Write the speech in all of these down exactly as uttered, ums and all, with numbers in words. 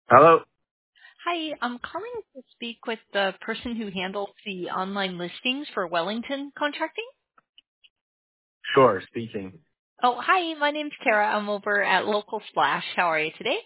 Hello? Hi, I'm calling to speak with the person who handles the online listings for Wellington Contracting. Sure, speaking. Oh, hi, my name's Tara. I'm over at Local Splash. How are you today?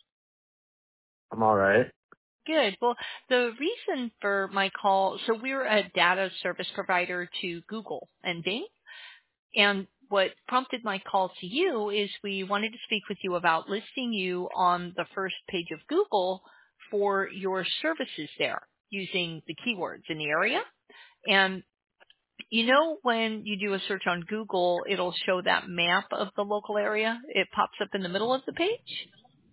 I'm alright. Good. Well, the reason for my call, so we're a data service provider to Google and Bing, and what prompted my call to you is we wanted to speak with you about listing you on the first page of Google for your services there using the keywords in the area. And you know, when you do a search on Google, it'll show that map of the local area. It pops up in the middle of the page.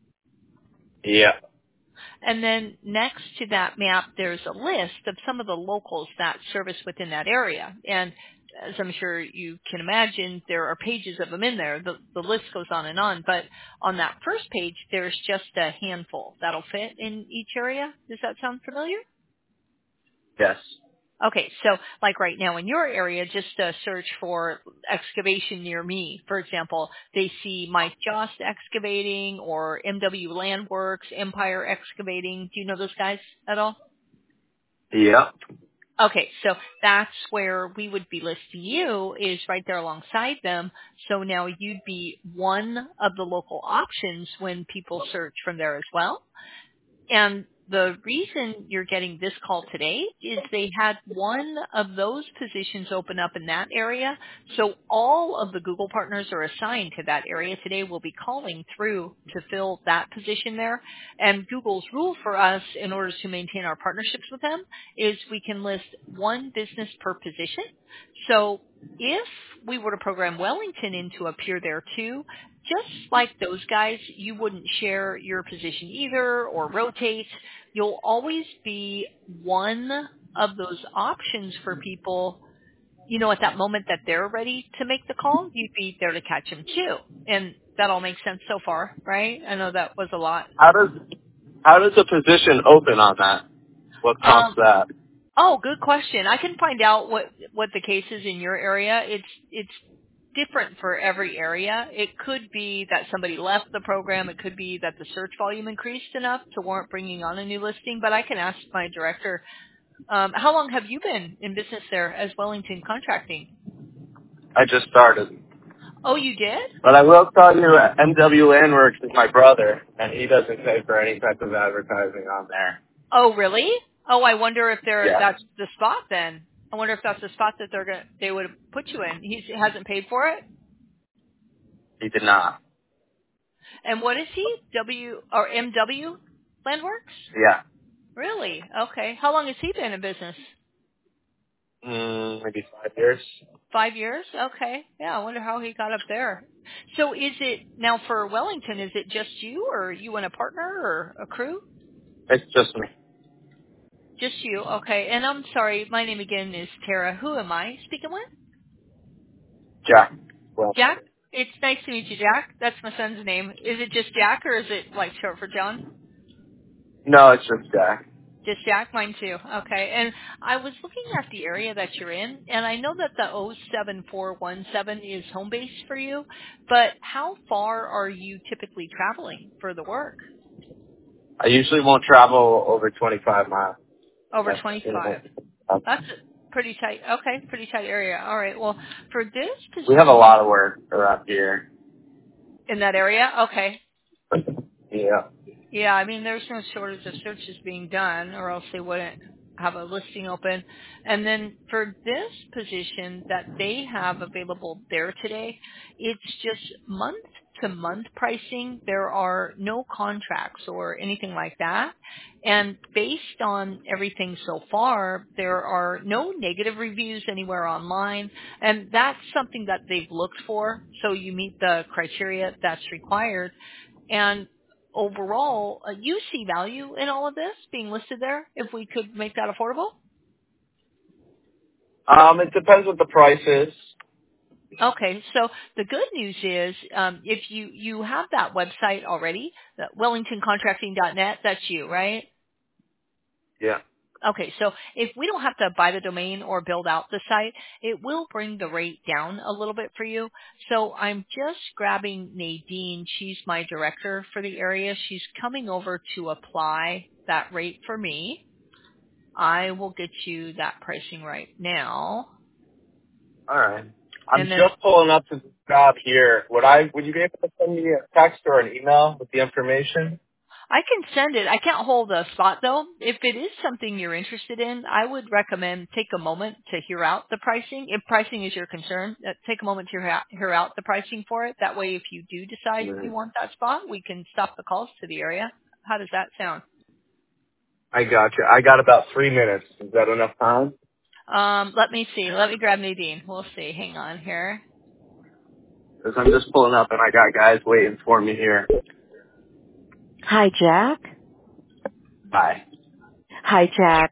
Yeah. And then next to that map, there's a list of some of the locals that service within that area. And as I'm sure you can imagine, there are pages of them in there. The, the list goes on and on. But on that first page, there's just a handful that'll fit in each area. Does that sound familiar? Yes. Okay, so like right now in your area, just uh, search for excavation near me. For example, they see Mike Jost Excavating or M W Landworks, Empire Excavating. Do you know those guys at all? Yeah. Okay, so that's where we would be listing you is right there alongside them. So now you'd be one of the local options when people search from there as well. And the reason you're getting this call today is they had one of those positions open up in that area. So all of the Google partners are assigned to that area today. We'll be calling through to fill that position there. And Google's rule for us in order to maintain our partnerships with them is we can list one business per position. So if we were to program Wellington in to appear there too, just like those guys, you wouldn't share your position either or rotate. You'll always be one of those options for people, you know, at that moment that they're ready to make the call, you'd be there to catch them too. And that all makes sense so far, right? I know that was a lot. How does how does a position open on that? What prompts Um, that? oh, good question. I can find out what, what the case is in your area. It's, it's different for every area. It could be that somebody left the program. It could be that the search volume increased enough to warrant bringing on a new listing, but I can ask my director. Um, how long have you been in business there as Wellington Contracting? I just started. Oh, you did? But I will tell you, M W Landworks is my brother, and he doesn't pay for any type of advertising on there. Oh, really? Oh, I wonder if they're, Yeah. that's the spot then. I wonder if that's the spot that they're gonna, they would put you in. He hasn't paid for it? He did not. And what is he? W, or M W Landworks? Yeah. Really? Okay. How long has he been in business? Mm, maybe five years. Five years? Okay. Yeah, I wonder how he got up there. So is it, now for Wellington, is it just you or you and a partner or a crew? It's just me. Just you. Okay. And I'm sorry, my name again is Tara. Who am I speaking with? Jack. Well, Jack? It's nice to meet you, Jack. That's my son's name. Is it just Jack or is it like short for John? no, it's just Jack. Just Jack, mine too. Okay. And I was looking at the area that you're in, and I know that the oh seven four one seven is home base for you, but how far are you typically traveling for the work? I usually won't travel over twenty-five miles. Over That's, you twenty-five. know, That's a pretty tight. Okay, pretty tight area. All right. Well, for this we have a position lot of work around here. in that area, okay. Yeah. Yeah, I mean, there's no shortage of searches being done, or else they wouldn't have a listing open. And then for this position that they have available there today, it's just month to month pricing. There are no contracts or anything like that. And based on everything so far, there are no negative reviews anywhere online. And that's something that they've looked for. So you meet the criteria that's required. And overall, uh, you see value in all of this being listed there if we could make that affordable? Um, it depends what the price is. Okay, so the good news is um, if you, you have that website already, wellington contracting dot net, that's you, right? Yeah. Okay, so if we don't have to buy the domain or build out the site, it will bring the rate down a little bit for you. So I'm just grabbing Nadine. She's my director for the area. She's coming over to apply that rate for me. I will get you that pricing right now. All right. I'm And then just pulling up to the job here. Would I? Would you be able to send me a text or an email with the information? I can send it. I can't hold a spot though. If it is something you're interested in, I would recommend take a moment to hear out the pricing. If pricing is your concern, uh, take a moment to hear out, hear out the pricing for it. That way, if you do decide you Right. want that spot, we can stop the calls to the area. How does that sound? I got you. I got about three minutes. Is that enough time? Um, let me see. Let me grab Nadine. We'll see. Hang on here. Because I'm just pulling up and I got guys waiting for me here. Hi, Jack. Bye. Hi, Jack.